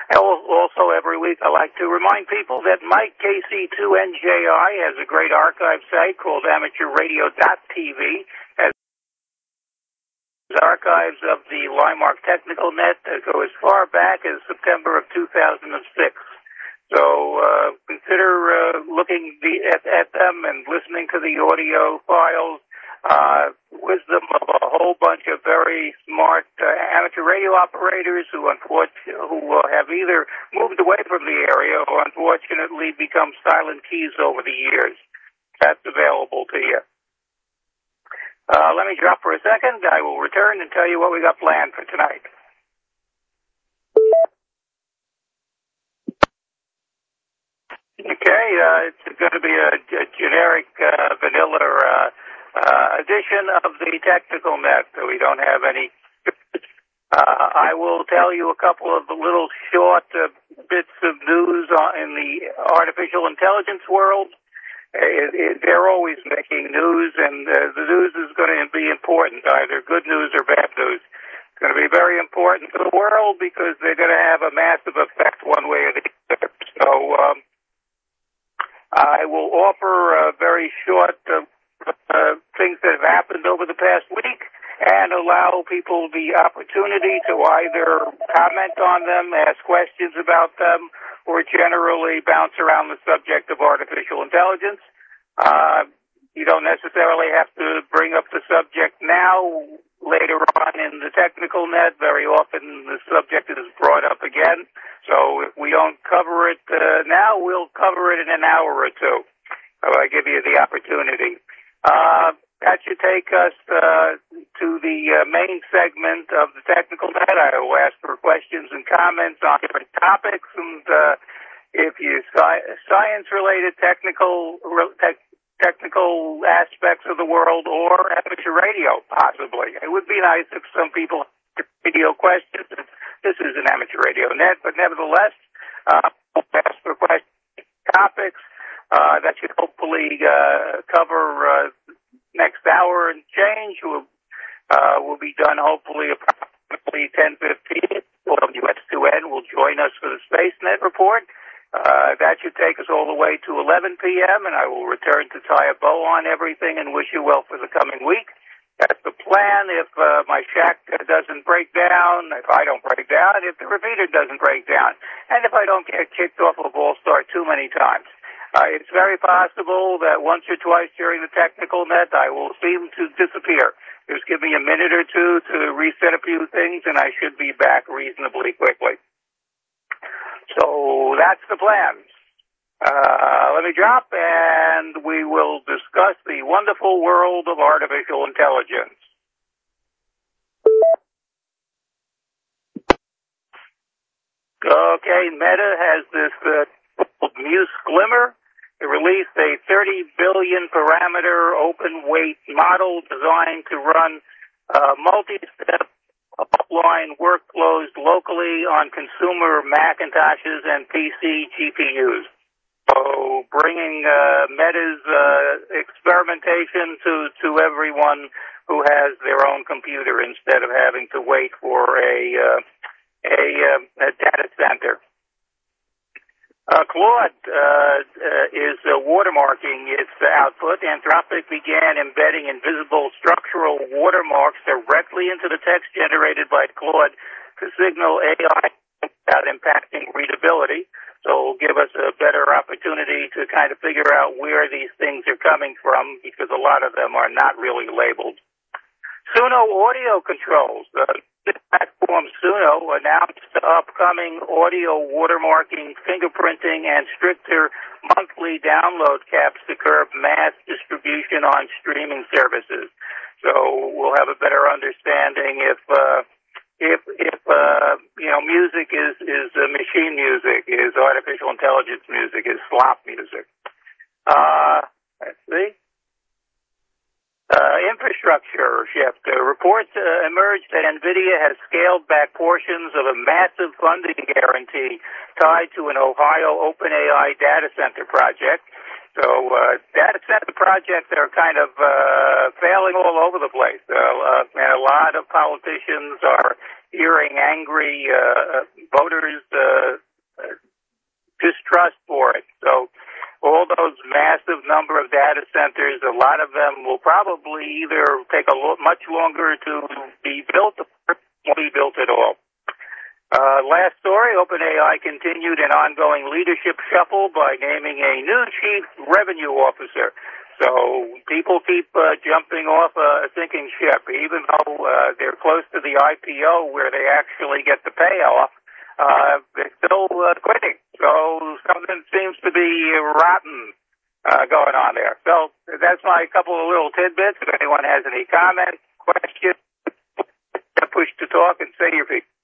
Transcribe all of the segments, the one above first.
Also, every week I like to remind people that Mike KC2NJI has a great archive site called amateurradio.tv. Has archives of the Limark Technical Net that go as far back as September of 2006. So consider looking at them and listening to the audio files. Wisdom of a whole bunch of very smart amateur radio operators who have either moved away from the area or unfortunately become silent keys over the years. That's available to you. Let me drop for a second. I will return and tell you what we got planned for tonight. Okay, it's going to be a generic vanilla edition of the Technical Net. So we don't have any. I will tell you a couple of little short bits of news in the artificial intelligence world. They're always making news, and the news is going to be important, either good news or bad news. It's going to be very important to the world because they're going to have a massive effect one way or the other. So I will offer very short things that have happened over the past week and allow people the opportunity to either comment on them, ask questions about them, or generally bounce around the subject of artificial intelligence. You don't necessarily have to bring up the subject now. Later on in the Technical Net, very often the subject is brought up again. So if we don't cover it now, we'll cover it in an hour or two. So I give you the opportunity. That should take us to the main segment of the Technical Net. I will ask for questions and comments on different topics, and if you science-related technical aspects of the world or amateur radio, possibly. It would be nice if some people had radio questions. This is an amateur radio net, but nevertheless, we'll ask for questions, topics that should hopefully cover next hour and change. Will be done hopefully approximately 10:15. US2N will join us for the SpaceNet report. That should take us all the way to 11 p.m., and I will return to tie a bow on everything and wish you well for the coming week. That's the plan. If my shack doesn't break down, if I don't break down, if the repeater doesn't break down, and if I don't get kicked off of All Star too many times. It's very possible that once or twice during the Technical Net, I will seem to disappear. Just give me a minute or two to reset a few things, and I should be back reasonably quickly. So that's the plan. Let me drop, and we will discuss the wonderful world of artificial intelligence. Okay, Meta has this Muse Glimmer. It released a 30 billion parameter open weight model designed to run multi-step offline workflows locally on consumer Macintoshes and PC GPUs. So bringing Meta's experimentation to everyone who has their own computer instead of having to wait for a data center. Claude is watermarking its output. Anthropic began embedding invisible structural watermarks directly into the text generated by Claude to signal AI without impacting readability. So it'll give us a better opportunity to kind of figure out where these things are coming from, because a lot of them are not really labeled. Suno Audio Controls. The platform Suno announced the upcoming audio watermarking, fingerprinting, and stricter monthly download caps to curb mass distribution on streaming services. So we'll have a better understanding if music is machine music, is artificial intelligence music, is slop music. Let's see. Infrastructure shift. Reports emerged that NVIDIA has scaled back portions of a massive funding guarantee tied to an Ohio OpenAI data center project. So data center projects are kind of failing all over the place. And a lot of politicians are hearing angry voters number of data centers. A lot of them will probably either take much longer to be built or won't be built at all. Last story, OpenAI continued an ongoing leadership shuffle by naming a new chief revenue officer. So people keep jumping off a sinking ship, even though they're close to the IPO where they actually get the payoff. They're still quitting. So something seems to be rotten going on there. So that's my couple of little tidbits. If anyone has any comments, questions, push to talk and say your piece.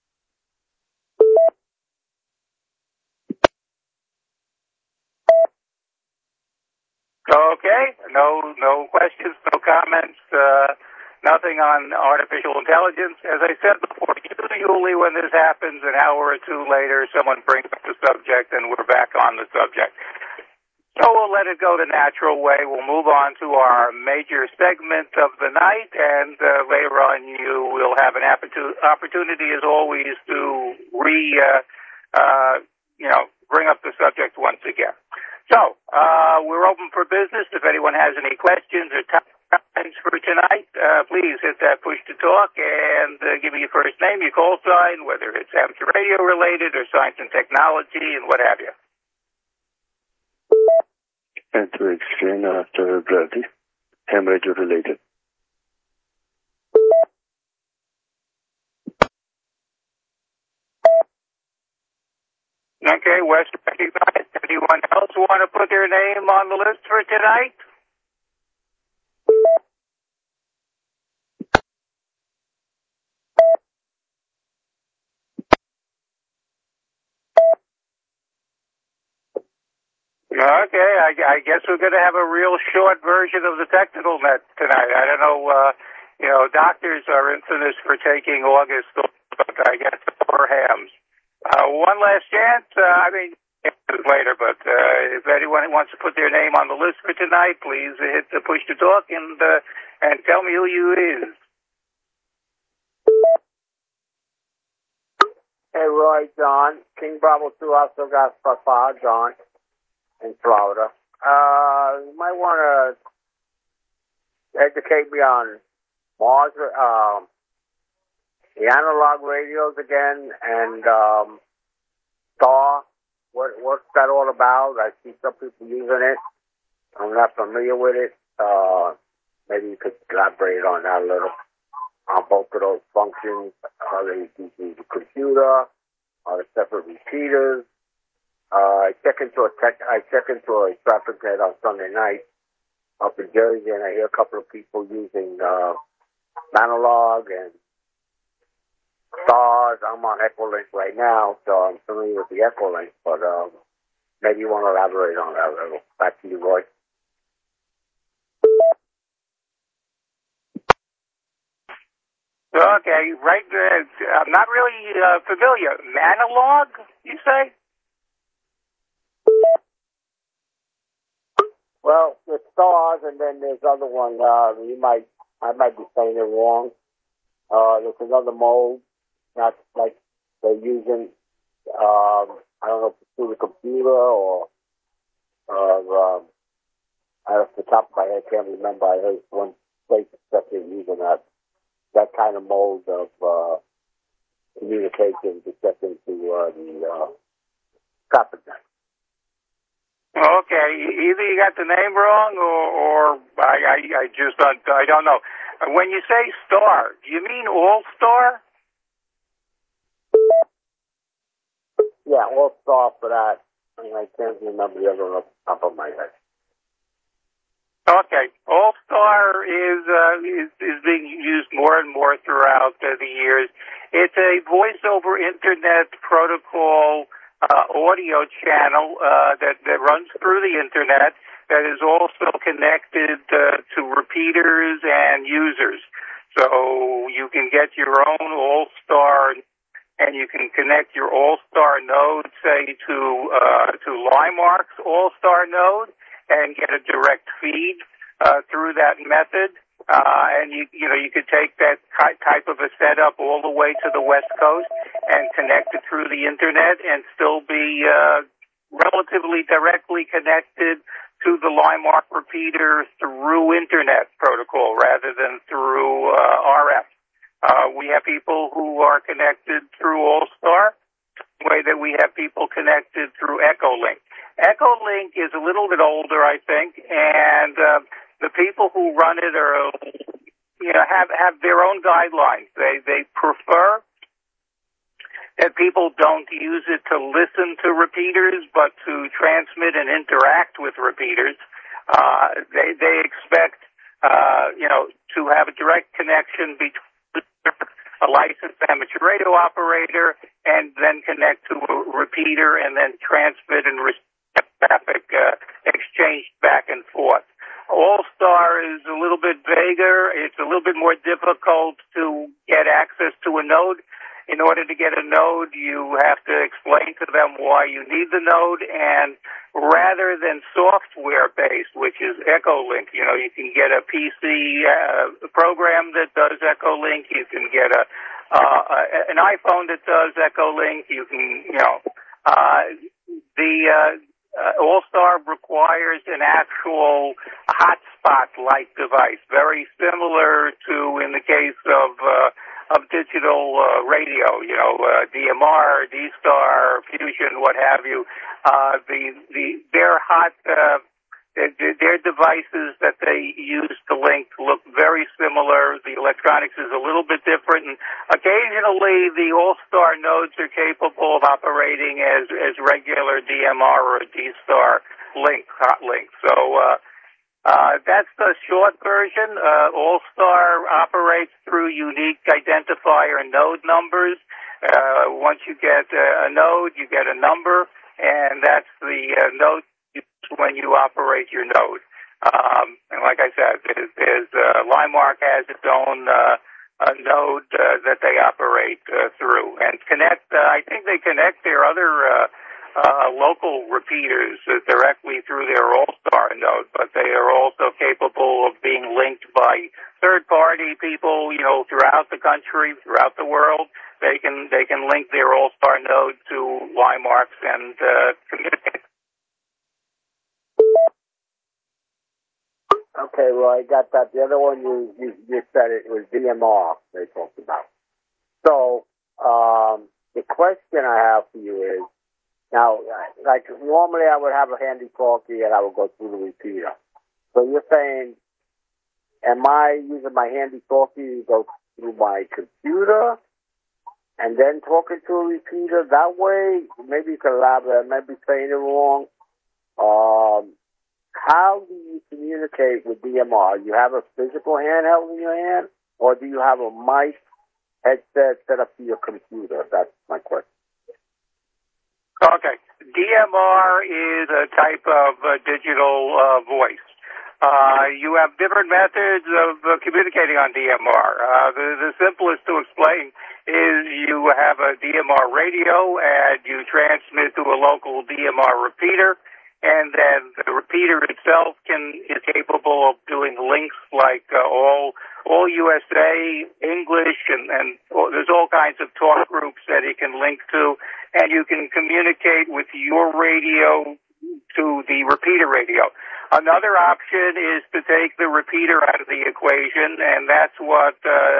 Okay, no questions, no comments, nothing on artificial intelligence. As I said before, usually when this happens, an hour or two later, someone brings up the subject and we're back on the subject. So we'll let it go the natural way. We'll move on to our major segment of the night, and later on you will have an opportunity, as always, to bring up the subject once again. So, we're open for business. If anyone has any questions or comments for tonight, please hit that push to talk and give me your first name, your call sign, whether it's amateur radio related or science and technology and what have you. And to explain after Bradley, amateur related. Okay, Wes recognized. Anyone else want to put their name on the list for tonight? Okay, I guess we're going to have a real short version of the technical net tonight. I don't know, doctors are infamous for taking August, but I guess for hams. One last chance. Later, but if anyone wants to put their name on the list for tonight, please hit the push to talk and tell me who you is. Hey, Roy, John, King Bravo 2, also got Papa, John, in Florida. You might want to educate me on Mars, the analog radios again, and Star. What's that all about? I see some people using it. I'm not familiar with it. Maybe you could elaborate on that a little. On both of those functions, are they using the computer? Are they separate repeaters? I check into a traffic net on Sunday night up in Jersey, and I hear a couple of people using Manilog and Stars. I'm on Echolink right now, so I'm familiar with the Echolink, but maybe you want to elaborate on that a little. Back to you, Roy. Okay, right. I'm not really familiar. Manilog, you say? Well, there's Stars, and then there's other one. I might be saying it wrong. There's another mode, not like they're using. I don't know if it's through the computer or off the top of my head, can't remember. I heard one place that they're using that kind of mode of communication to check into the traffic net. Okay, either you got the name wrong, or I just I don't know. When you say Star, do you mean All Star? Yeah, All Star for that. I can't remember the other one off the top of my head. Okay, All Star is being used more and more throughout the years. It's a voice over internet protocol audio channel that runs through the internet that is also connected to repeaters and users. So you can get your own All Star, and you can connect your All Star node, say, to Limark's All Star node, and get a direct feed through that method. And you could take that type of a setup all the way to the West Coast and connect it through the internet and still be relatively directly connected to the LimeArc repeater through Internet protocol rather than through RF. We have people who are connected through All-Star, the way that we have people connected through Echolink. Echolink is a little bit older, I think, and the people who run it are, have their own guidelines. They prefer that people don't use it to listen to repeaters, but to transmit and interact with repeaters. They expect, to have a direct connection between a licensed amateur radio operator and then connect to a repeater and then transmit and receive traffic exchanged back and forth. All-Star is a little bit vaguer. It's a little bit more difficult to get access to a node. In order to get a node, you have to explain to them why you need the node, and rather than software-based, which is Echolink, you can get a PC program that does Echolink, you can get an iPhone that does Echolink, you can, All-Star requires an actual hotspot-like device, very similar to, in the case of digital radio, DMR, D-Star, Fusion, what have you. Their devices that they use to link look very similar. The electronics is a little bit different, and occasionally the All-Star nodes are capable of operating as regular DMR or a D-Star hot link. So that's the short version. All-Star operates through unique identifier node numbers. Once you get a node, you get a number, and that's the node when you operate your node. And like I said, there's LimeArc has its own node that they operate through. And Connect, I think they connect their other local repeaters directly through their All-Star node, but they are also capable of being linked by third-party people, throughout the country, throughout the world. They can link their All-Star node to LimeArcs and communicate. Okay, well, I got that. The other one you said it was DMR they talked about. So the question I have for you is, now, like normally I would have a handy-talkie and I would go through the repeater. So you're saying, am I using my handy-talkie to go through my computer and then talking to a repeater that way? Maybe you can elaborate. I might be saying it wrong. How do you communicate with DMR? You have a physical handheld in your hand, or do you have a mic headset set up to your computer? That's my question. Okay. DMR is a type of digital voice. You have different methods of communicating on DMR. The simplest to explain is you have a DMR radio and you transmit to a local DMR repeater, and then the repeater itself is capable of doing links like all USA, English, and there's all kinds of talk groups that it can link to, and you can communicate with your radio to the repeater radio. Another option is to take the repeater out of the equation, and that's what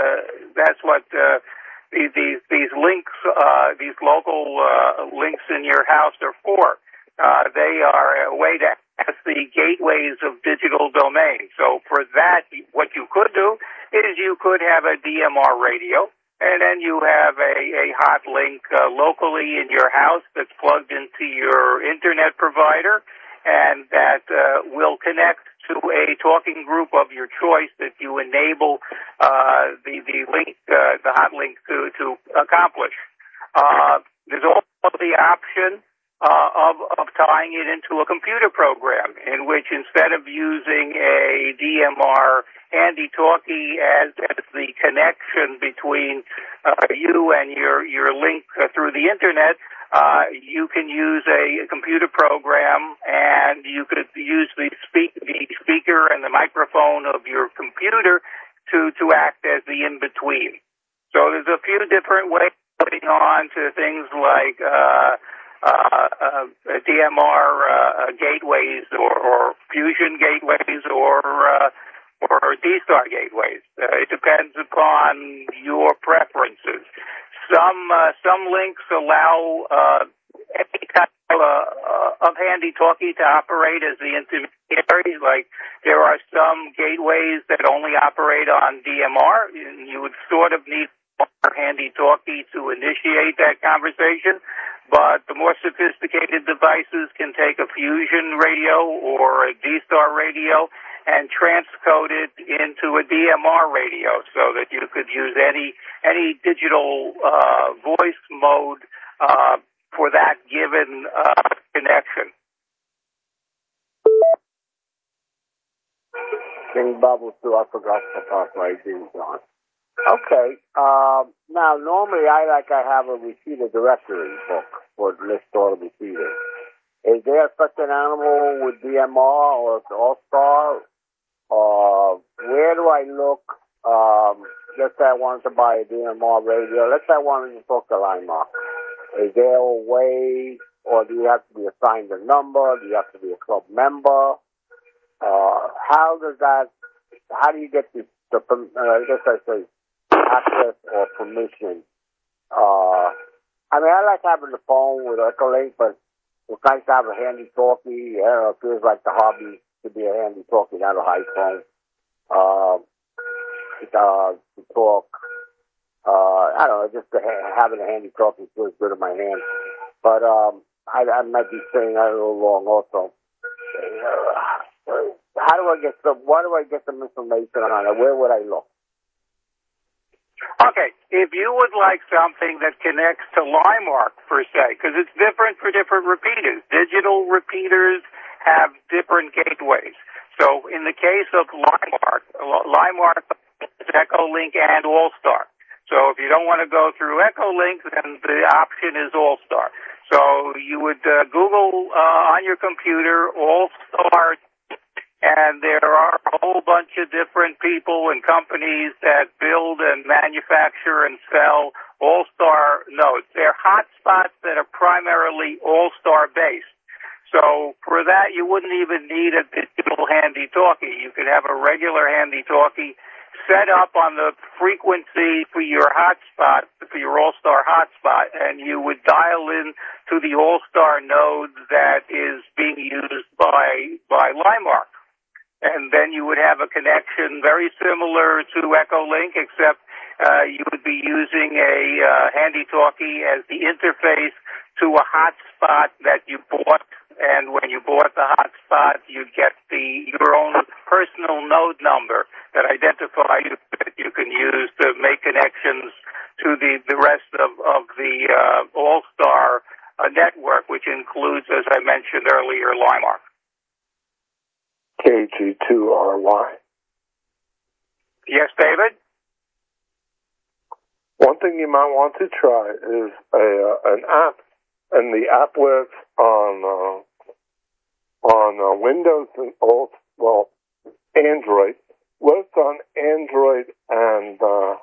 these links, these local links in your house are for. They are a way to access the gateways of digital domains. So for that, what you could do is you could have a DMR radio, and then you have a hot link locally in your house that's plugged into your internet provider, and that will connect to a talking group of your choice that you enable the link, the hot link to accomplish. There's also the option of tying it into a computer program, in which instead of using a DMR handy-talkie as the connection between you and your link through the internet, you can use a computer program, and you could use the speaker and the microphone of your computer to act as the in-between. So there's a few different ways of putting on to things like DMR gateways or fusion gateways or D-Star gateways. It depends upon your preferences. Some links allow any type of handy-talkie to operate as the intermediary. Like there are some gateways that only operate on DMR. You would sort of need a handy-talkie to initiate that conversation. But the more sophisticated devices can take a fusion radio or a D-Star radio and transcode it into a DMR radio so that you could use any digital voice mode for that given connection. King Bubbles too, I forgot to talk my things on. Okay. Now normally I have a repeater directory book for list all the repeaters. Is there such an animal with DMR or All-Star? Where do I look? Let's say I wanted to buy a DMR radio. Let's say I wanted to talk to Linemark. Is there a way, or do you have to be assigned a number? Do you have to be a club member? How do you get the access or permission? I like having the phone with Echolink, but it's nice to have a handy talkie. It feels like the hobby to be a handy talkie, not a high phone. To talk. I don't know, just having a handy talkie feels good in my hand. But I might be saying that a little wrong also. Why do I get some information on it? Where would I look? Okay, if you would like something that connects to Linemark, per se, because it's different for different repeaters. Digital repeaters have different gateways. So in the case of Linemark is Echolink and All-Star. So if you don't want to go through Echolink, then the option is All-Star. So you would Google on your computer All-Star, and there are a whole bunch of different people and companies that build and manufacture and sell All-Star nodes. They're hotspots that are primarily All-Star based. So for that, you wouldn't even need a digital handy-talkie. You could have a regular handy-talkie set up on the frequency for your hotspot, for your All-Star hotspot, and you would dial in to the All-Star node that is being used by Linemark. And then you would have a connection very similar to Echolink, except you would be using a handy-talkie as the interface to a hotspot that you bought. And when you bought the hotspot, you'd get your own personal node number that identifies you that you can use to make connections to the rest of the All-Star network, which includes, as I mentioned earlier, Linemark. KG2RY. Yes, David? One thing you might want to try is an app, and the app works on Windows and Android. Works on Android and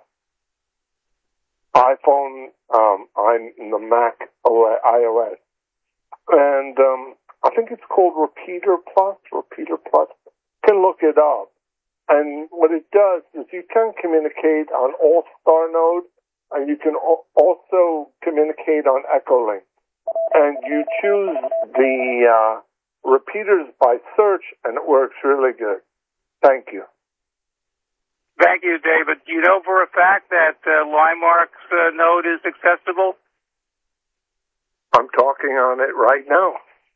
iPhone. I'm in the Mac iOS, and I think it's called Repeater Plus. Repeater Plus. You can look it up. And what it does is you can communicate on All-Star node, and you can also communicate on Echolink. And you choose the repeaters by search, and it works really good. Thank you. Thank you, David. Do you know for a fact that Linemark's node is accessible? I'm talking on it right now.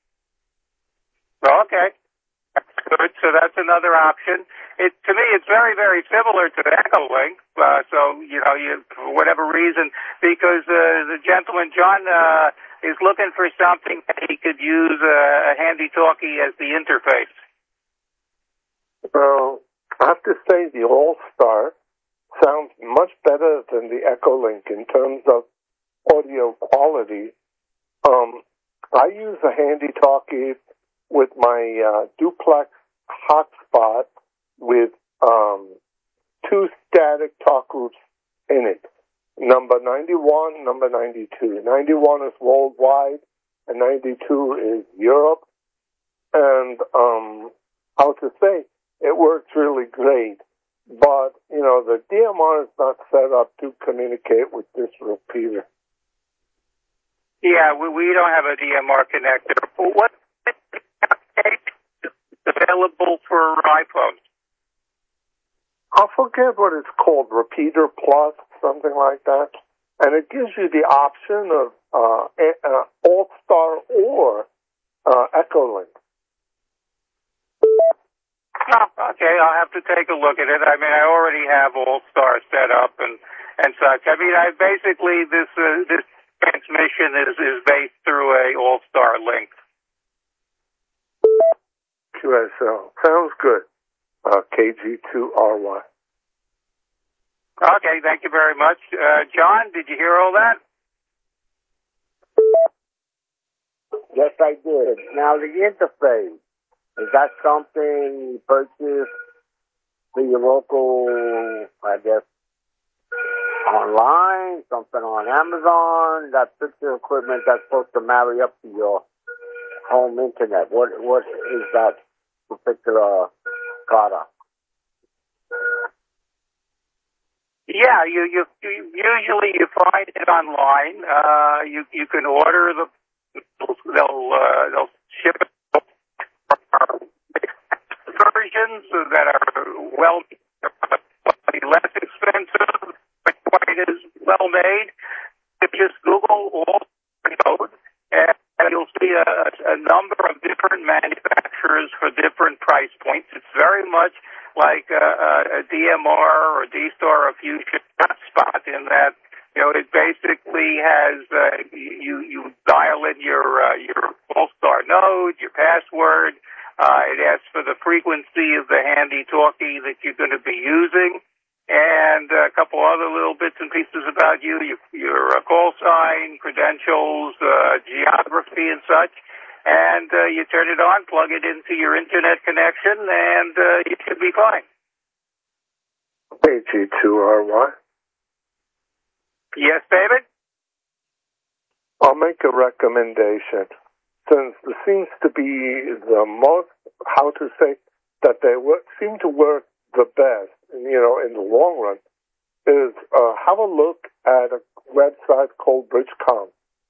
Okay. That's good. So that's another option. To me, it's very, very similar to Echolink. So, for whatever reason, because the gentleman, John, is looking for something that he could use a handy-talkie as the interface. Well, I have to say the All-Star sounds much better than the Echolink in terms of audio quality. I use a handy-talkie with my duplex hotspot with two static talk groups in it. Number 91, number 92. 91 is worldwide, and 92 is Europe. And how to say, it works really great. But, the DMR is not set up to communicate with this repeater. Yeah, we don't have a DMR connector. What is available for iPhones? I forget what it's called, Repeater Plus, something like that. And it gives you the option of All-Star or Echolink. Oh, okay, I'll have to take a look at it. I mean, I already have All-Star set up and such. I mean, basically this transmission is based through a All-Star link. QSL. Sounds good. KG2RY. Okay, thank you very much. John, did you hear all that? Yes, I did. Now, the interface, is that something you purchase through your local, I guess, online, something on Amazon, that picture equipment that's supposed to marry up to your home internet? What is that particular product? Yeah, you usually you find it online. You can order they'll ship it versions that are less expensive, but quite as well made. You just Google all code, and you'll see a number of different manufacturers for different price points. It's very much like a DMR or D-Star or Fusion hotspot in that, it basically has, you dial in your All-Star node, your password, it asks for the frequency of the handy-talkie that you're going to be using, and a couple other little bits and pieces about you, your call sign, credentials, geography and such. And you turn it on, plug it into your internet connection, and you should be fine. KG2RY. Yes, David? I'll make a recommendation. Since it seems to be the most, that they seem to work the best, in the long run, is have a look at a website called Bridgecom.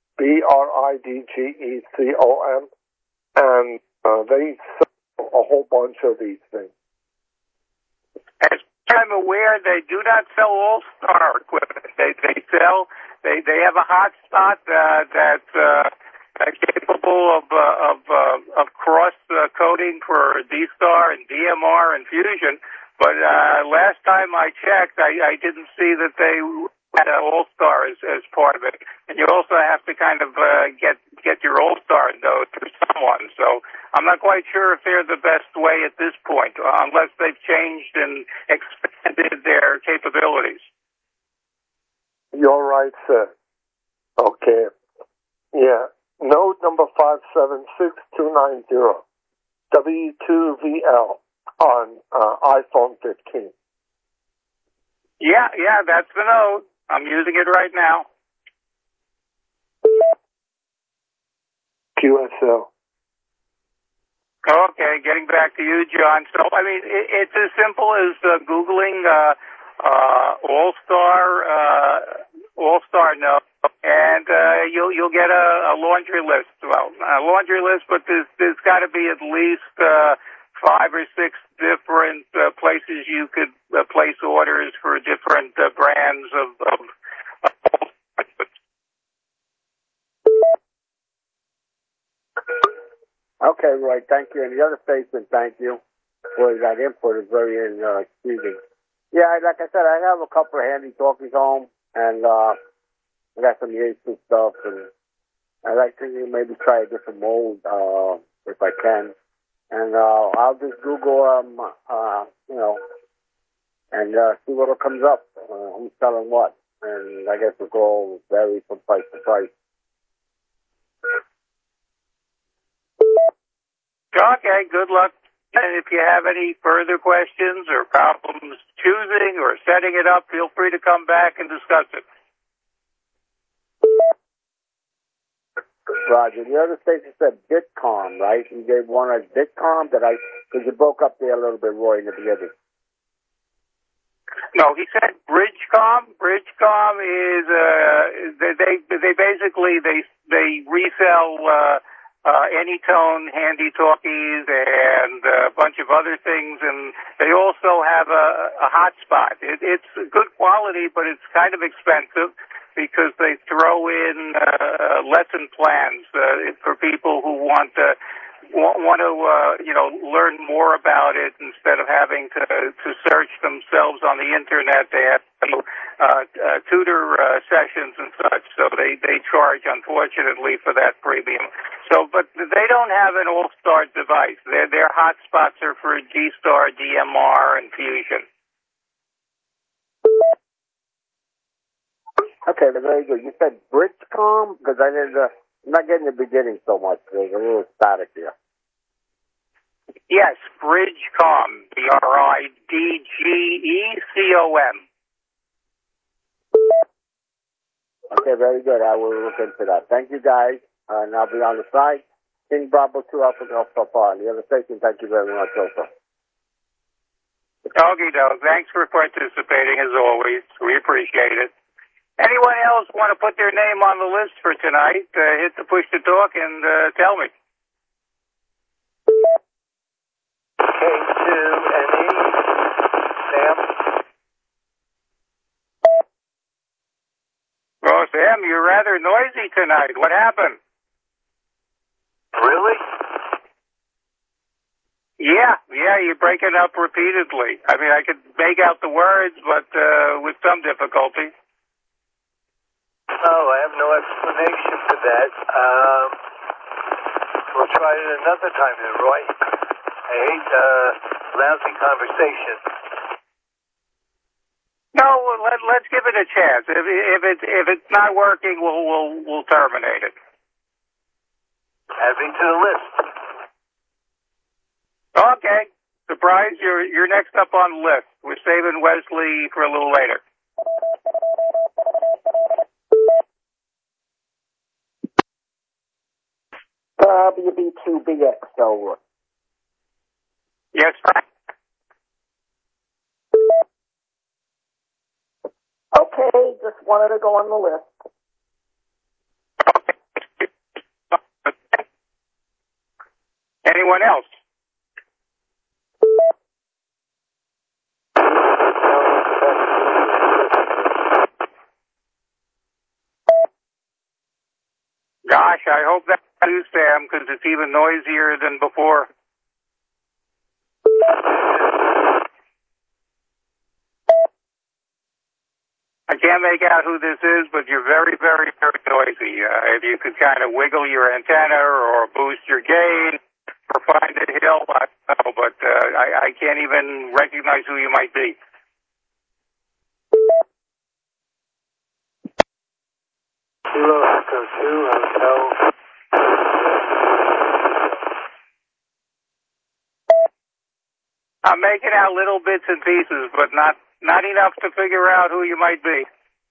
BRIDGECOM, and they sell a whole bunch of these things. As I'm aware, they do not sell All-Star equipment. They have a hotspot that's capable of cross coding for D-Star and DMR and Fusion. But last time I checked, I didn't see that they had an All-Star as part of it. And you also have to kind of get your All-Star node through someone. So I'm not quite sure if they're the best way at this point, unless they've changed and expanded their capabilities. You're right, sir. Okay. Yeah. Node number 576290. W2VL on iPhone 15. Yeah, that's the node. I'm using it right now. QSL. Okay, getting back to you, John. So, I mean, it's as simple as Googling All-Star node, and you'll get a laundry list. Well, a laundry list, but there's got to be at least 5 or 6 different places you could place orders for different brands of. Okay, Roy, thank you. And the other statement, thank you for that input. Is very intriguing. Yeah, like I said, I have a couple of handy talkies home, and I got some Yaesu stuff, and I'd like to maybe try a different mode if I can. And I'll just Google and see what comes up. Who's selling what, and I guess it's all vary from price to price. Okay, good luck. And if you have any further questions or problems choosing or setting it up, feel free to come back and discuss it. Roger. The other station said Bitcom, right? You gave one as Bitcom. Because you broke up there a little bit, Roy, in the beginning. No, he said Bridgecom. Bridgecom is they basically resell Anytone handy talkies and a bunch of other things, and they also have a hotspot. It's good quality, but it's kind of expensive because they throw in lesson plans for people who want to learn more about it instead of having to search themselves on the internet. They have tutor sessions and such, so they charge, unfortunately, for that premium. So, but they don't have an all-star device. Their hotspots are for G-Star, DMR, and Fusion. Okay, very good. You said Bridgecom? Because I'm not getting the beginning so much. There's a little static here. Yes, Bridgecom. BRIDGECOM. Okay, very good. I will look into that. Thank you, guys. And I'll be on the side. King Bravo 2 Alpha Golf so far. And the other station, thank you very much also. Okay, Doug. Thanks for participating, as always. We appreciate it. Anyone else want to put their name on the list for tonight? Hit the push to talk and tell me. K2NE, Sam. Well, Sam, you're rather noisy tonight. What happened? Really? Yeah, you're breaking up repeatedly. I mean, I could make out the words, but with some difficulty. Oh, I have no explanation for that. We'll try it another time then, Roy. I hate lousy conversation. No, let's give it a chance. If it's not working, we'll terminate it. Add me to the list. Okay. Surprise, you're next up on the list. We're saving Wesley for a little later. WB2BX over. Yes, Frank. Okay, just wanted to go on the list. Anyone else? Gosh, I hope that's you, Sam, because it's even noisier than before. I can't make out who this is, but you're very, very, very noisy. If you could kind of wiggle your antenna or boost your gain or find a hill, I don't know, but I can't even recognize who you might be. Kilo Echo 2, Hotel. I'm making out little bits and pieces, but not enough to figure out who you might be.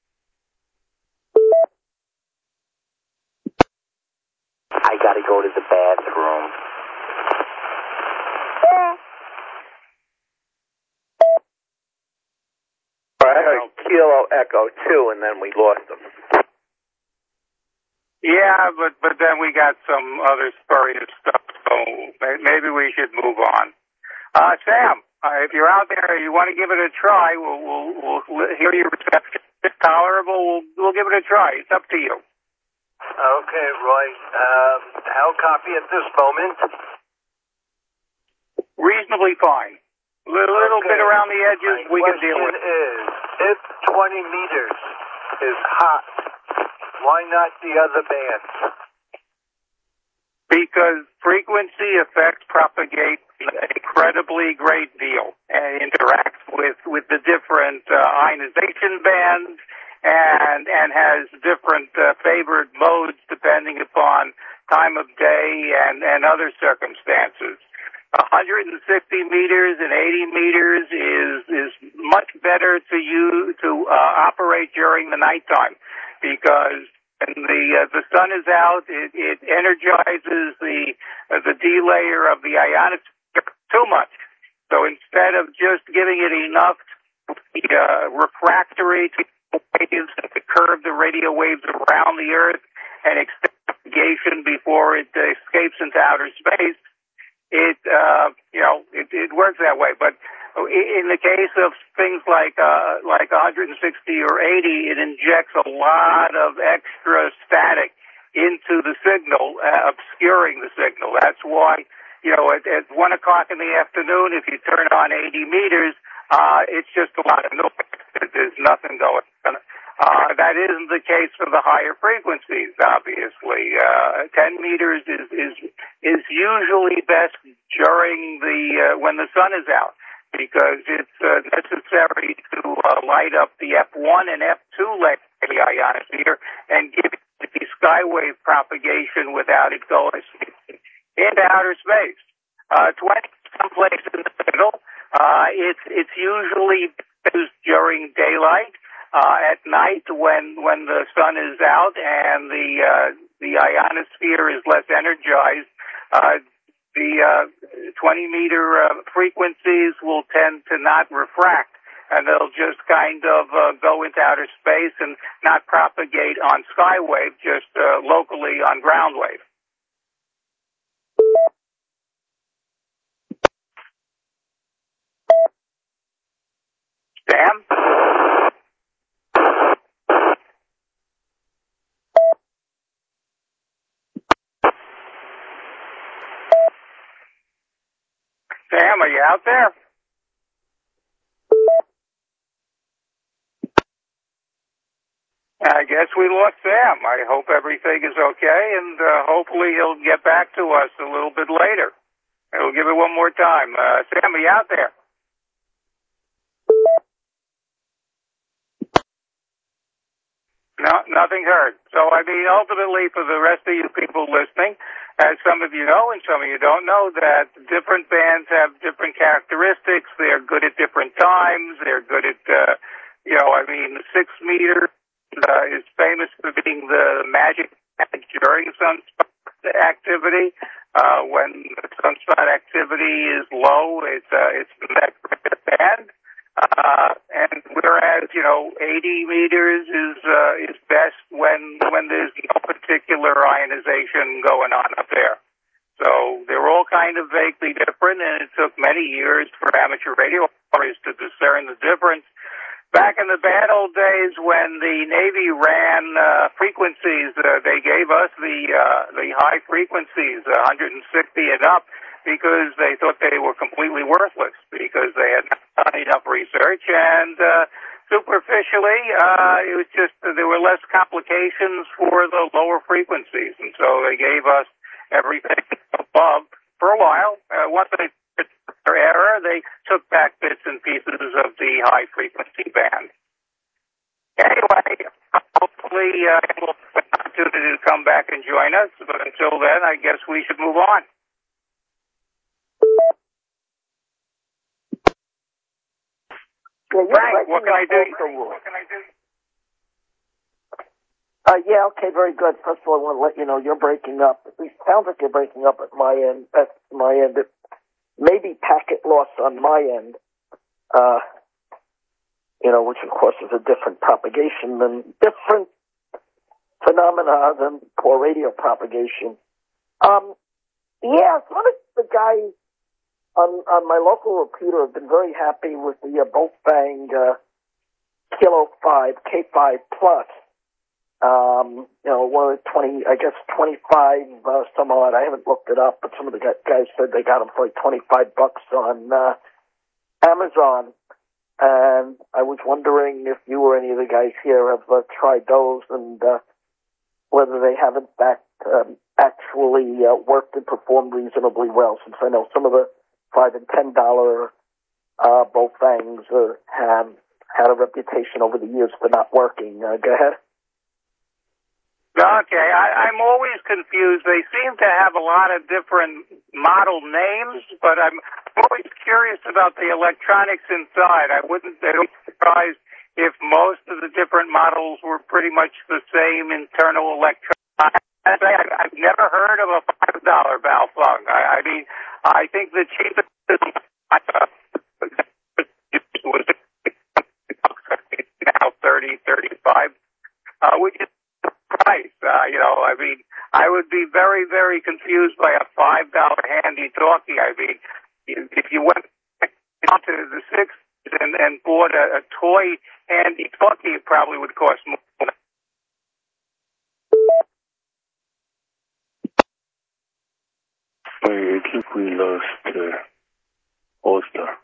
I gotta go to the bathroom. I heard Kilo Echo 2, and then we lost them. Yeah, but then we got some other spurious stuff, so maybe we should move on. Sam, if you're out there, you want to give it a try, we'll hear your reception. If it's tolerable, we'll give it a try. It's up to you. Okay, Roy. How copy at this moment? Reasonably fine. Little bit around the edges we can deal with. My question is, if 20 meters is hot, why not the other bands? Because frequency effects propagate an incredibly great deal and interacts with the different ionization bands and has different favored modes depending upon time of day and other circumstances. 160 meters and 80 meters is much better to operate during the nighttime because when the sun is out, it energizes the D layer of the ionosphere too much. So instead of just giving it enough refractory waves to curve the radio waves around the Earth and extend propagation before it escapes into outer space, it works that way. But in the case of things like 160 or 80, it injects a lot of extra static into the signal, obscuring the signal. That's why, at 1 o'clock in the afternoon, if you turn on 80 meters, it's just a lot of noise. There's nothing going on. That isn't the case for the higher frequencies, obviously. 10 meters is usually best during when the sun is out, because it's necessary to light up the F1 and F2 layers of the ionosphere and give it the skywave propagation without it going into outer space. 20 someplace in the middle. It's usually used during daylight. At night, when the sun is out and the ionosphere is less energized, the 20-meter frequencies will tend to not refract, and they'll just kind of go into outer space and not propagate on skywave, just locally on ground wave. Sam? Sam, are you out there? I guess we lost Sam. I hope everything is okay, and hopefully he'll get back to us a little bit later. We'll give it one more time. Sam, are you out there? No, nothing heard. So, ultimately, for the rest of you people listening, as some of you know and some of you don't know, that different bands have different characteristics. They're good at different times. They're good at, 6 meter is famous for being the magic during sunspot activity. When the sunspot activity is low, it's the magnetic band. And whereas, 80 meters is best when there's no particular ionization going on up there. So they're all kind of vaguely different, and it took many years for amateur radio operators to discern the difference. Back in the bad old days when the Navy ran frequencies, they gave us the high frequencies, 160 and up, because they thought they were completely worthless, because they had not done enough research, and superficially, it was just there were less complications for the lower frequencies, and so they gave us everything above for a while. Once they did their error, they took back bits and pieces of the high frequency band. Anyway, hopefully we'll have an opportunity to come back and join us, but until then, I guess we should move on. Yeah, Frank, what can I do? Yeah, okay, very good. First of all, I want to let you know you're breaking up. It sounds like you're breaking up at my end. At my end, it may be packet loss on my end, which of course is a different propagation and different phenomena than poor radio propagation. Yeah, some of the guys on my local repeater have been very happy with the Boltfang Kilo 5 K5 Plus. 25 some odd. I haven't looked it up, but some of the guys said they got them for like $25 on Amazon. And I was wondering if you or any of the guys here have tried those, and whether they have in fact actually worked and performed reasonably well, since I know some of the $5 and $10 Boltfangs have had a reputation over the years for not working. Go ahead. Okay, I'm always confused. They seem to have a lot of different model names, but I'm always curious about the electronics inside. I wouldn't be surprised if most of the different models were pretty much the same internal electronics. I've never heard of a $5 Baofeng. I mean, I think the cheapest was now 30, 35, which is the price. I mean, I would be very, very confused by a $5 handy-talkie. I mean, if you went into the 60s and bought a toy handy-talkie, it probably would cost more. I think we lost All-Star.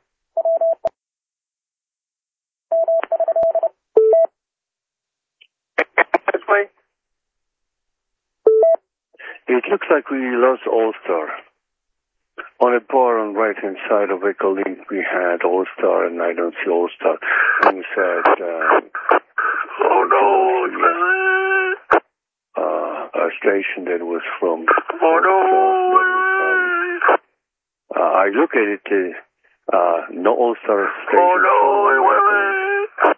It looks like we lost All-Star. On a bar on right-hand side of Echolink, we had All-Star, and I don't see All-Star. Inside, oh no! A station that was from. Oh no! I look at it, no All-Star station. Oh no!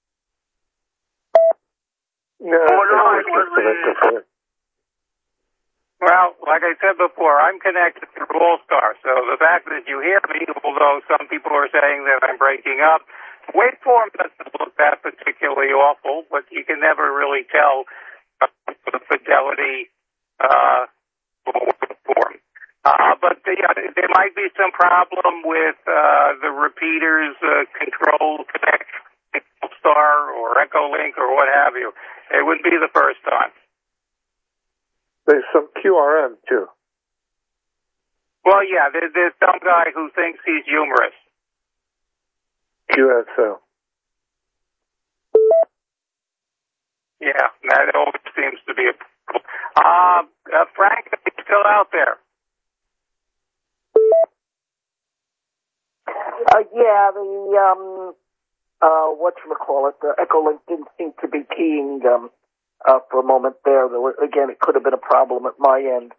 No, no, Well, like I said before, I'm connected through All-Star, so the fact that you hear me, although some people are saying that I'm breaking up, waveform doesn't look that particularly awful, but you can never really tell the fidelity waveform. But there might be some problem with the repeaters control connection, All-Star or Echolink or what have you. It wouldn't be the first time. There's some QRM, too. Well, yeah, there's some guy who thinks he's humorous. QSL. Yeah, that always seems to be a problem. Frank, are you still out there? Yeah, the Echolink didn't seem to be keying for a moment there. Again, it could have been a problem at my end.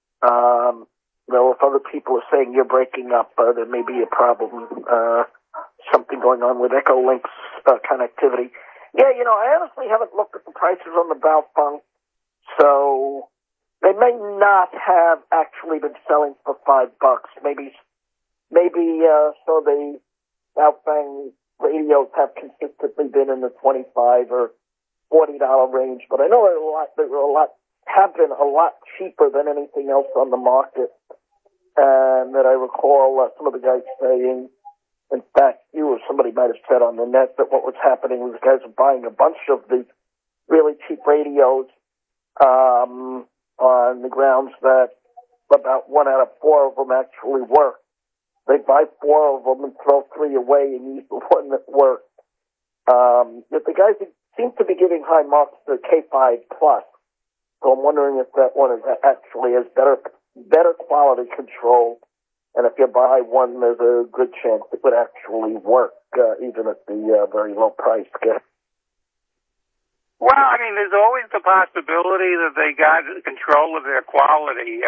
If other people are saying you're breaking up, there may be a problem, something going on with Echolink's connectivity. Yeah, I honestly haven't looked at the prices on the Baofeng, so they may not have actually been selling for $5. Maybe so the Baofeng radios have consistently been in the $25 or $40 range, but I know have been a lot cheaper than anything else on the market, and that I recall some of the guys saying, in fact, you or somebody might have said on the net that what was happening was guys were buying a bunch of the really cheap radios on the grounds that about 1 out of 4 of them actually work. They buy 4 of them and throw 3 away and use the one that worked. But the guys seem to be giving high marks to K5 Plus, so I'm wondering if that one is actually has better quality control, and if you buy one, there's a good chance it would actually work, even at the very low price. Well, I mean, there's always the possibility that they got control of their quality,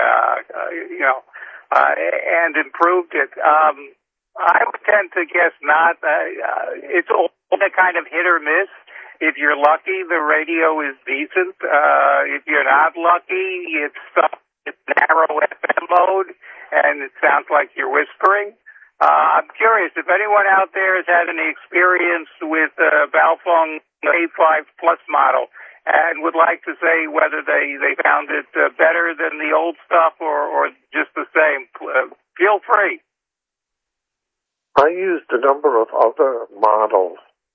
and improved it. I would tend to guess not. It's all a kind of hit or miss. If you're lucky, the radio is decent. If you're not lucky, it's narrow FM mode, and it sounds like you're whispering. I'm curious if anyone out there has had any experience with Baofeng A5 Plus model and would like to say whether they found it better than the old stuff or just the same. Feel free. I used a number of other models.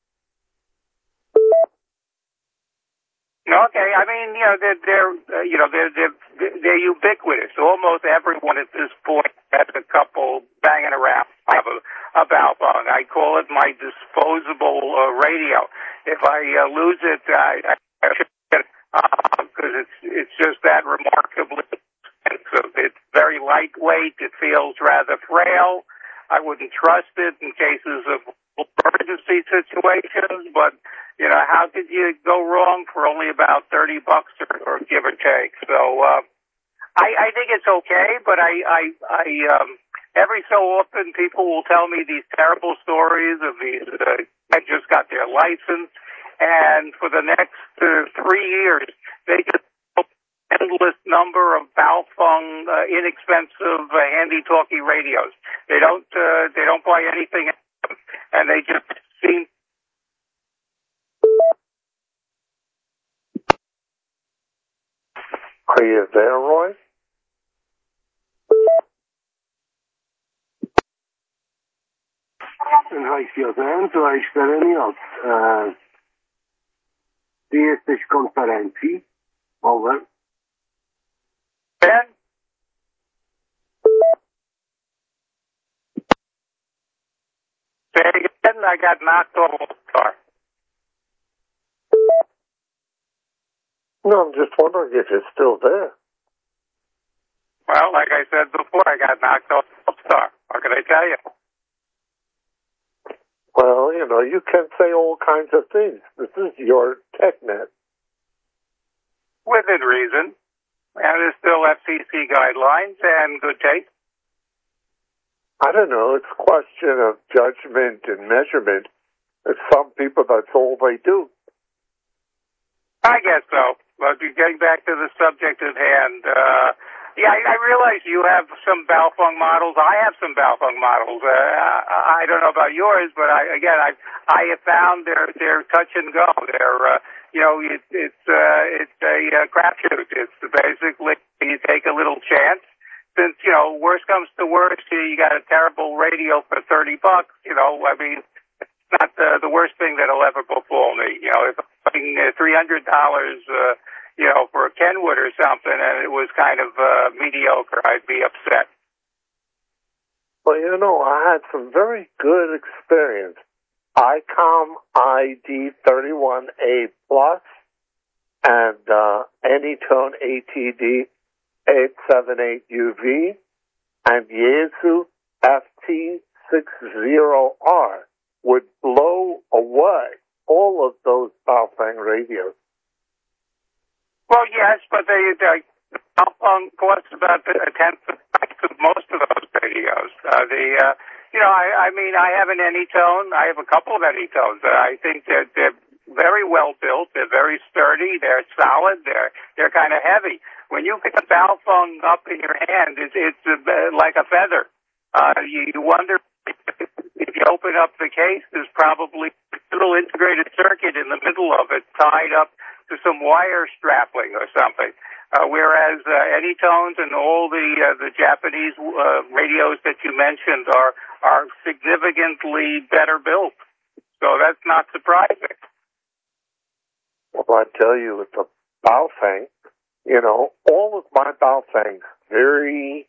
Okay, I mean, they're ubiquitous. Almost everyone at this point has a couple banging around. I have a Baofeng. I call it my disposable radio. If I lose it, I should get it because it's just that remarkably expensive. It's very lightweight. It feels rather frail. I wouldn't trust it in cases of emergency situations, but how could you go wrong for only about $30 or give or take? So I think it's okay, but I every so often people will tell me these terrible stories of these just got their license, and for the next 3 years, they just endless number of Baofeng inexpensive handy-talkie radios. They don't buy anything, and they just seem. Are you there, Roy? To išterení od ty jesteś w konferencji. Over. Ben? Say again, I got knocked off the car. No, I'm just wondering if you're still there. Well, like I said before, I got knocked off the star. What can I tell you? Well, you know, you can say all kinds of things. This is your TechNet. Within reason. And there's still FCC guidelines and good taste. I don't know. It's a question of judgment and measurement. There's some people, that's all they do. I guess so. But getting back to the subject at hand, I realize you have some Baofeng models. I have some Baofeng models. I don't know about yours, but I have found they're touch and go. They're it's a crapshoot. It's basically you take a little chance. Since worst comes to worst, you got a terrible radio for $30. I mean, it's not the worst thing that'll ever befall me. If I'm paying $300. For a Kenwood or something, and it was kind of mediocre, I'd be upset. Well, I had some very good experience. ICOM ID31A Plus and Anytone ATD 878UV and Yaesu FT60R would blow away all of those Baofeng radios. Well, yes, but Baofeng costs about a tenth the price of most of those radios. I have an Anytone. I have a couple of Anytones. I think they're very well built. They're very sturdy. They're solid. They're kind of heavy. When you pick a Baofeng up in your hand, it's like a feather. You wonder if you open up the case, there's probably a little integrated circuit in the middle of it tied up to some wire strapping or something. Whereas Anytones and all the Japanese radios that you mentioned are significantly better built. So that's not surprising. Well, I tell you, with the Baofeng, all of my Baofengs very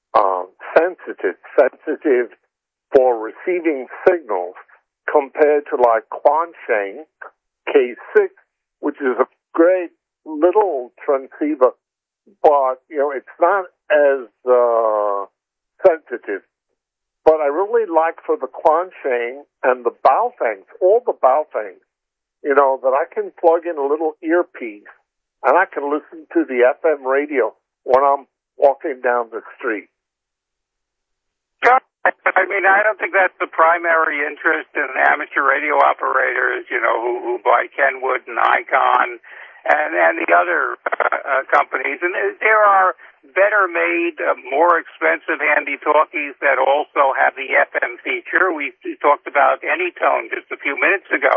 sensitive for receiving signals compared to like Quansheng K6, which is a great little transceiver, but it's not as sensitive. But I really like for the Quansheng and the Baofengs, all the Baofengs, that I can plug in a little earpiece and I can listen to the FM radio when I'm walking down the street. I mean, I don't think that's the primary interest in amateur radio operators, who buy Kenwood and Icon and the other companies. And there are better made, more expensive handy-talkies that also have the FM feature. We talked about Anytone just a few minutes ago.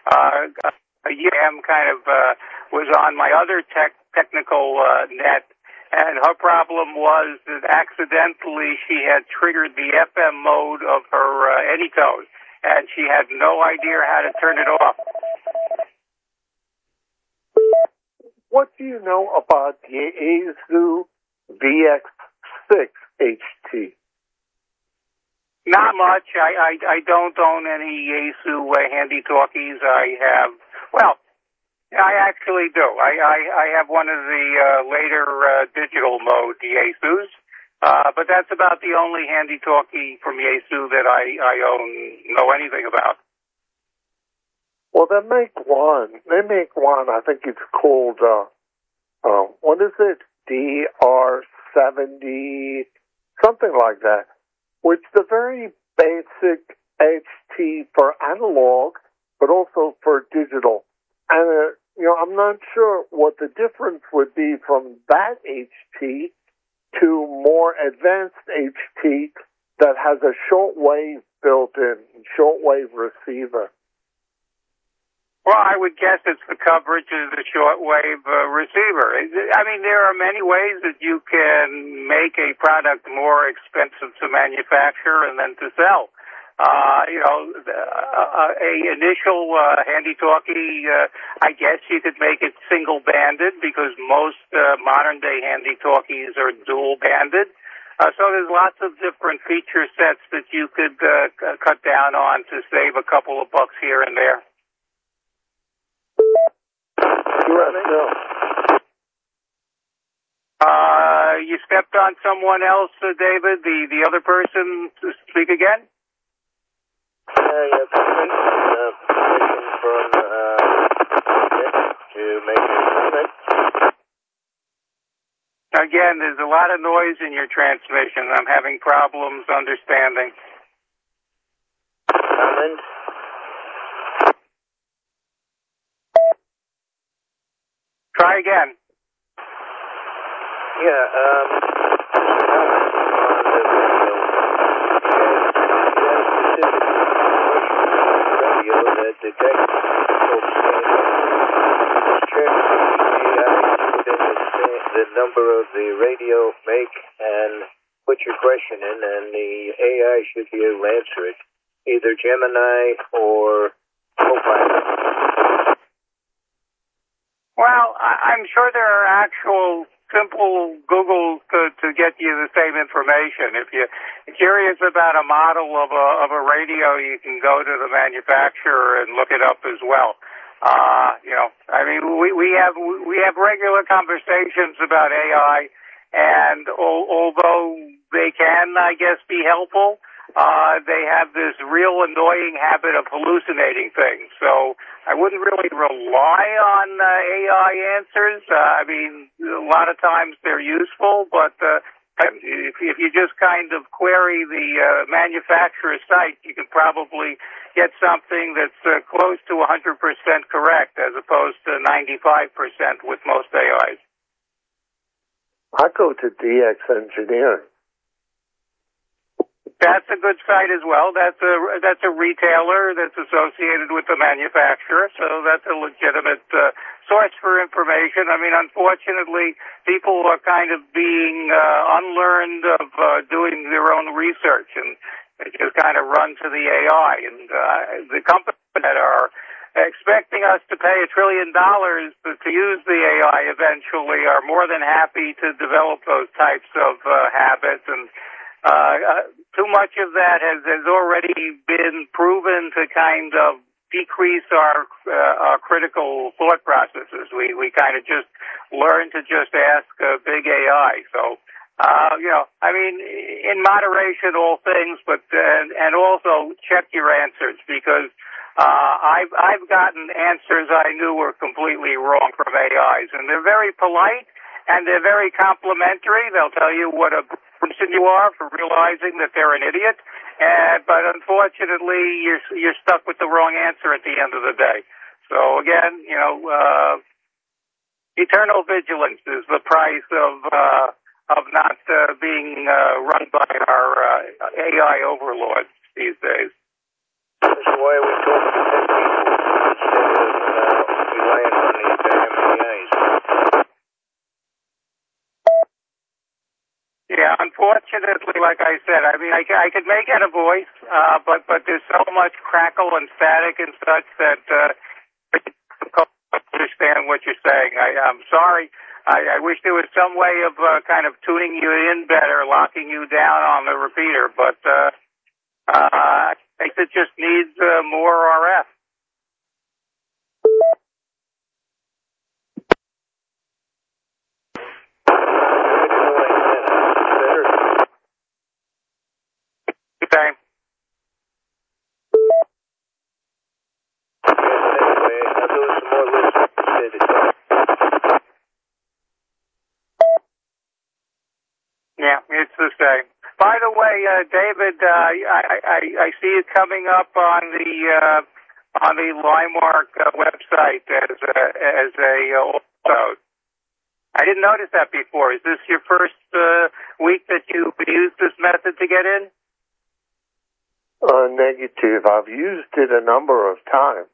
UM kind of was on my other technical net. And her problem was that accidentally she had triggered the FM mode of her Anytone, and she had no idea how to turn it off. What do you know about the Yaesu VX6 HT? Not much. I don't own any Yaesu handy-talkies. I actually do. I have one of the later digital mode Yaesus, but that's about the only handy-talkie from Yaesu that I know anything about. Well, they make one. I think it's called, what is it? DR70, something like that, which the very basic HT for analog but also for digital. And, I'm not sure what the difference would be from that HT to more advanced HT that has a shortwave built-in, shortwave receiver. Well, I would guess it's the coverage of the shortwave receiver. I mean, there are many ways that you can make a product more expensive to manufacture and then to sell. A initial handy-talkie, I guess you could make it single-banded because most modern-day handy-talkies are dual-banded. So there's lots of different feature sets that you could cut down on to save a couple of bucks here and there. You stepped on someone else, David. The other person to speak again? Yeah, permission from to make a comment. Again, there's a lot of noise in your transmission. I'm having problems understanding. Comment. Try again. Yeah, radio that detects the number of the radio make and put your question in, and the AI should be able to answer it, either Gemini or Copilot. Well, I'm sure there are actual simple Googles to get you the same information. If you're curious about a model of a radio, you can go to the manufacturer and look it up as well. I mean, we have regular conversations about AI, and although they can, I guess, be helpful, they have this real annoying habit of hallucinating things. So I wouldn't really rely on AI answers. I mean, a lot of times they're useful, but if you just kind of query the manufacturer's site, you can probably get something that's close to 100% correct as opposed to 95% with most AIs. I go to DX Engineering. That's a good site as well. That's a retailer that's associated with the manufacturer, so that's a legitimate source for information. I mean, unfortunately, people are kind of being unlearned of doing their own research, and they just kind of run to the AI. And the companies that are expecting us to pay $1 trillion to use the AI eventually are more than happy to develop those types of habits, and too much of that has already been proven to kind of decrease our critical thought processes. We kind of just learn to just ask big AI. So, I mean, in moderation, all things, but and also check your answers, because I've gotten answers I knew were completely wrong from AIs, and they're very polite and they're very complimentary. They'll tell you what a person you are for realizing that they're an idiot, but unfortunately, you're stuck with the wrong answer at the end of the day. So again, eternal vigilance is the price of not being run by our AI overlords these days. That's why we talk to 10 people instead of relying on the damn AIs. Yeah, unfortunately, like I said, I mean, I could make it a voice, but there's so much crackle and static and such that it's difficult to understand what you're saying. I'm sorry. I wish there was some way of kind of tuning you in better, locking you down on the repeater, but I think it just needs more RF. Okay. Anyway, I'll do some more listening. Yeah, it's the same. By the way, David, I see you coming up on the on the Limemark website as a also. I didn't notice that before. Is this your first week that you used this method to get in? Negative. I've used it a number of times.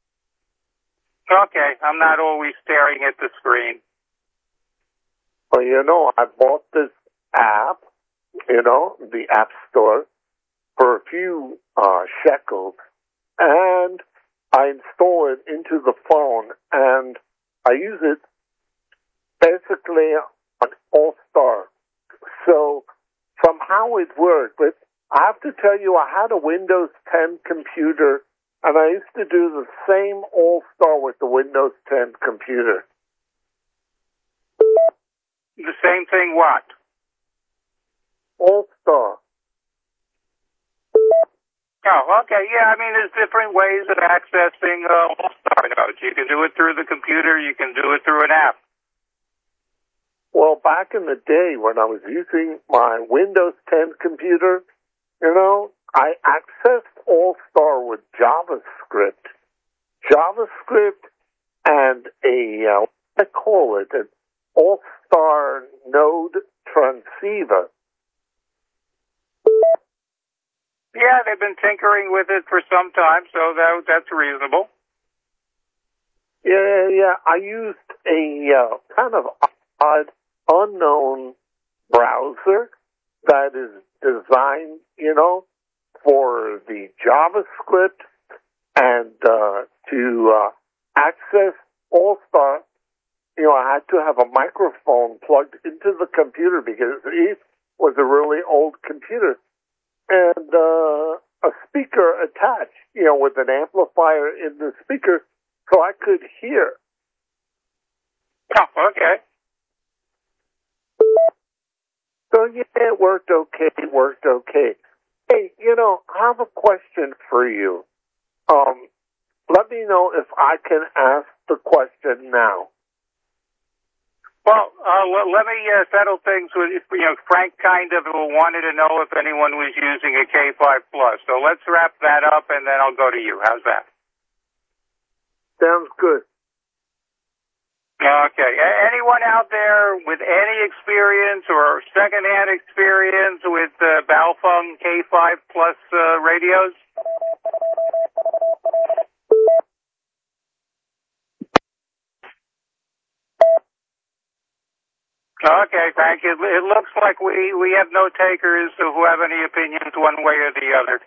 Okay, I'm not always staring at the screen. Well, I bought this app, the App Store, for a few shekels, and I install it into the phone, and I use it basically on All-Star. So, from how it worked, but I have to tell you, I had a Windows 10 computer, and I used to do the same All-Star with the Windows 10 computer. The same thing what? All-Star. Oh, okay. Yeah, I mean, there's different ways of accessing All-Star nodes. You can do it through the computer. You can do it through an app. Well, back in the day when I was using my Windows 10 computer, I accessed All-Star with JavaScript. And I call it an All-Star node transceiver. Yeah, they've been tinkering with it for some time, so that's reasonable. Yeah. I used a kind of odd, unknown browser that is designed, for the JavaScript and to access All-Star. I had to have a microphone plugged into the computer because it was a really old computer. And a speaker attached, with an amplifier in the speaker, so I could hear. Oh, okay. So, yeah, it worked okay. Hey, I have a question for you. Let me know if I can ask the question now. Well, let me settle things with, Frank kind of wanted to know if anyone was using a K5 Plus. So let's wrap that up, and then I'll go to you. How's that? Sounds good. Okay. Anyone out there with any experience or secondhand experience with Baofeng K5 Plus radios? Okay, Frank. It looks like we have no takers who have any opinions one way or the other.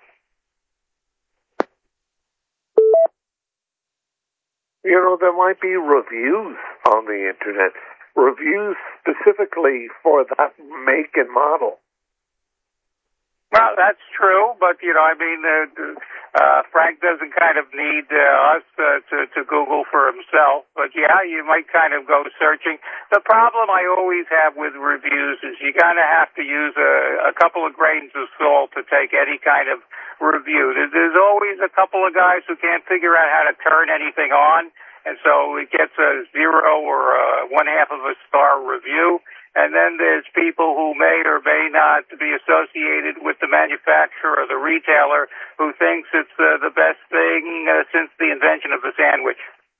There might be reviews on the internet. Reviews specifically for that make and model. Well, that's true, but, Frank doesn't kind of need us to Google for himself. But, yeah, you might kind of go searching. The problem I always have with reviews is you kind of have to use a couple of grains of salt to take any kind of review. There's always a couple of guys who can't figure out how to turn anything on, and so it gets a 0 or 1/2 of a star review. And then there's people who may or may not be associated with the manufacturer or the retailer who thinks it's the best thing since the invention of the sandwich.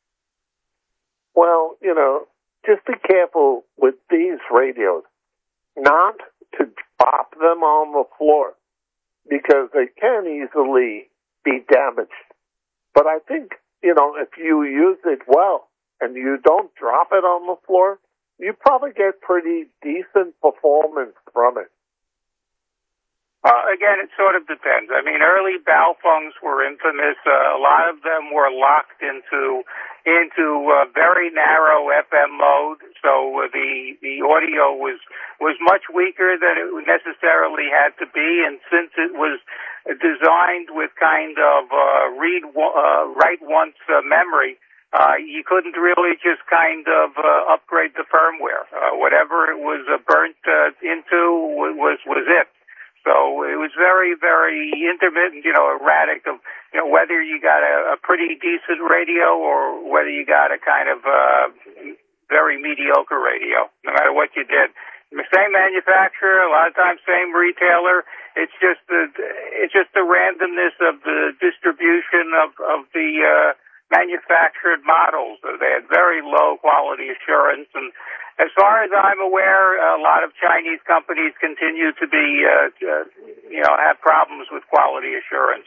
Well, just be careful with these radios not to drop them on the floor because they can easily be damaged. But I think, if you use it well and you don't drop it on the floor, you probably get pretty decent performance from it. Again, it sort of depends. I mean, early Baofengs were infamous. A lot of them were locked into very narrow FM mode, so the audio was much weaker than it necessarily had to be. And since it was designed with kind of write once memory, you couldn't really just kind of upgrade the firmware. Whatever it was burnt into was it. So it was very, very intermittent, erratic of, whether you got a pretty decent radio or whether you got a kind of very mediocre radio, no matter what you did. The same manufacturer, a lot of times same retailer, It's just the randomness of the distribution of the manufactured models. They had very low quality assurance, and as far as I'm aware, a lot of Chinese companies continue to be, have problems with quality assurance.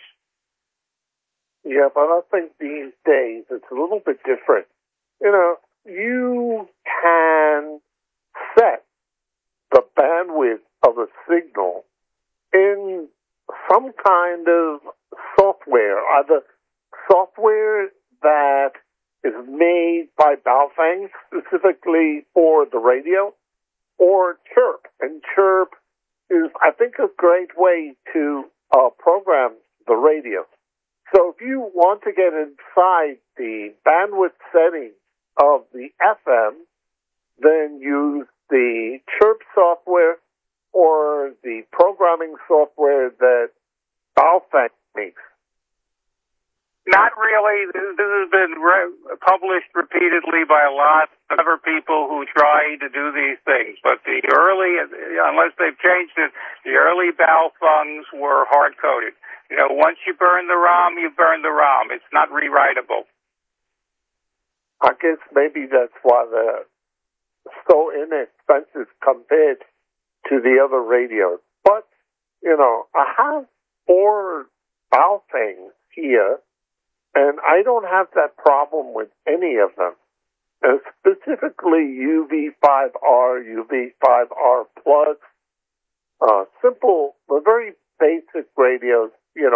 Yeah, but I think these days it's a little bit different. You know, you can set the bandwidth of a signal in some kind of software, either software that is made by Baofeng specifically for the radio, or Chirp. And Chirp is, I think, a great way to program the radio. So if you want to get inside the bandwidth settings of the FM, then use the Chirp software or the programming software that Baofeng makes. Not really. This has been published repeatedly by a lot of other people who try to do these things. But the early, unless they've changed it, the early Baofengs were hard-coded. You know, once you burn the ROM, you burn the ROM. It's not rewritable. I guess maybe that's why they're so inexpensive compared to the other radios. But, you know, I have 4 Baofengs here, and I don't have that problem with any of them. And specifically UV5R, UV5R Plus, simple, very basic radios,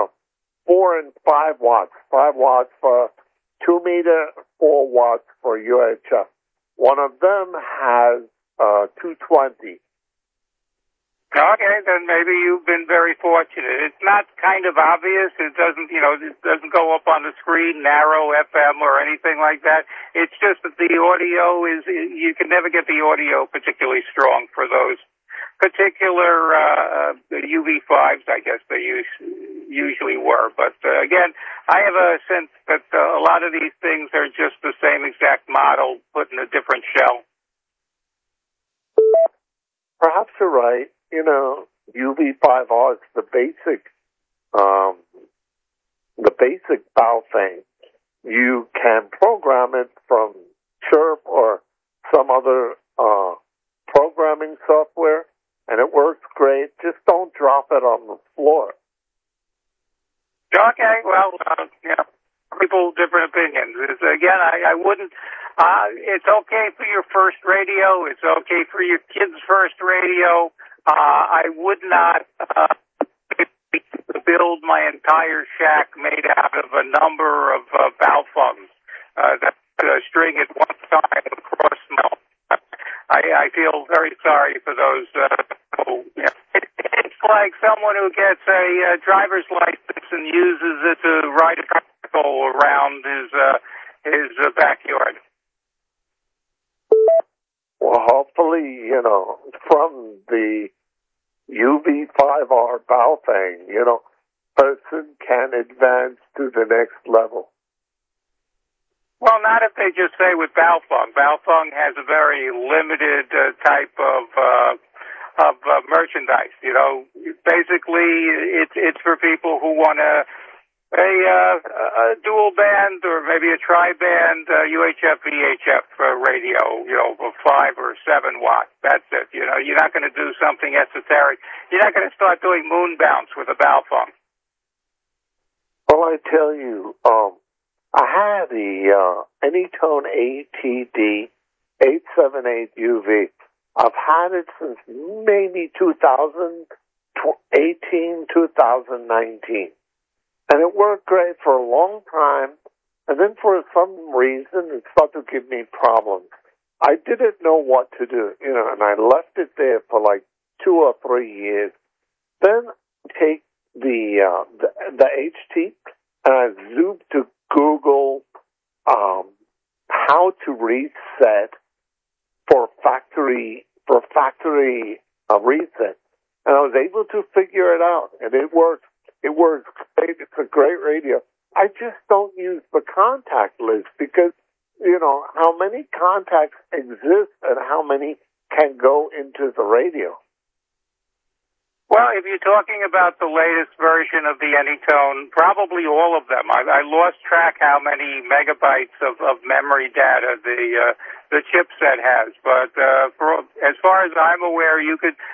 4 and 5 watts. 5 watts for 2 meter, 4 watts for UHF. One of them has 220. Okay, then maybe you've been very fortunate. It's not kind of obvious. It doesn't go up on the screen, narrow FM or anything like that. It's just that the audio you can never get the audio particularly strong for those particular UV5s, I guess they usually were. But again, I have a sense that a lot of these things are just the same exact model put in a different shell. Perhaps you're right. UV5R is the basic Baofeng. You can program it from Chirp or some other programming software, and it works great. Just don't drop it on the floor. Okay, well, people different opinions. Again, I wouldn't. It's okay for your first radio. It's okay for your kid's first radio. I would not build my entire shack made out of a number of Baofengs that string at one time across my. I feel very sorry for those. It's like someone who gets a driver's license and uses it to ride a tricycle around his backyard. Well, hopefully, from the UV5R Baofeng, person can advance to the next level. Well, not if they just say with Baofeng. Baofeng has a very limited type of merchandise. Basically, it's for people who want a dual band or maybe a tri-band UHF VHF radio, of 5 or 7 watts. That's it. You're not going to do something esoteric. You're not going to start doing moon bounce with a Baofeng. Well, I tell you, I had the Anytone ATD 878 UV. I've had it since maybe 2018, 2019. And it worked great for a long time. And then for some reason, it started to give me problems. I didn't know what to do, and I left it there for like 2 or 3 years. Then take the HT, and I zoomed to Google how to reset for factory reset, and I was able to figure it out, and it works. It works great. It's a great radio. I just don't use the contact list because how many contacts exist and how many can go into the radio. Well, if you're talking about the latest version of the Anytone, probably all of them. I lost track how many megabytes of memory data the chipset has, but as far as I'm aware, you could